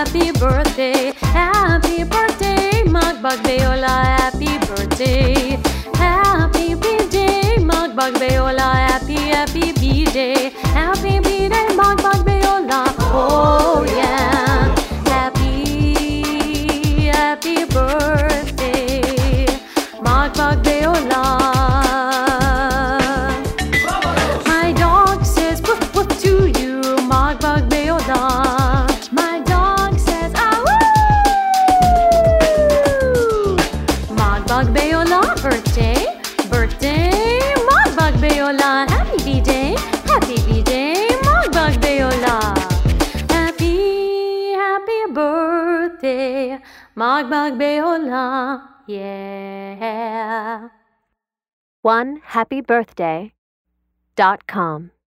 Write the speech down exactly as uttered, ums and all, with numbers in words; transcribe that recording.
happy birthday, happy birthday, Magbag Beola, happy birthday, happy B-day, Magbag Beola, happy, happy B-day, happy B-day, Magbag Beola, oh yeah, happy, happy birthday, Magbag Beola. My dog says woof woof to you, Magbag Beola. My dog says ah woo. Magbag Beola, birthday, birthday, Magbag Beola, happy B-day, happy B-day, Magbag Beola. Happy, happy birthday, Magbag Beola, yeah. one happy birthday dot com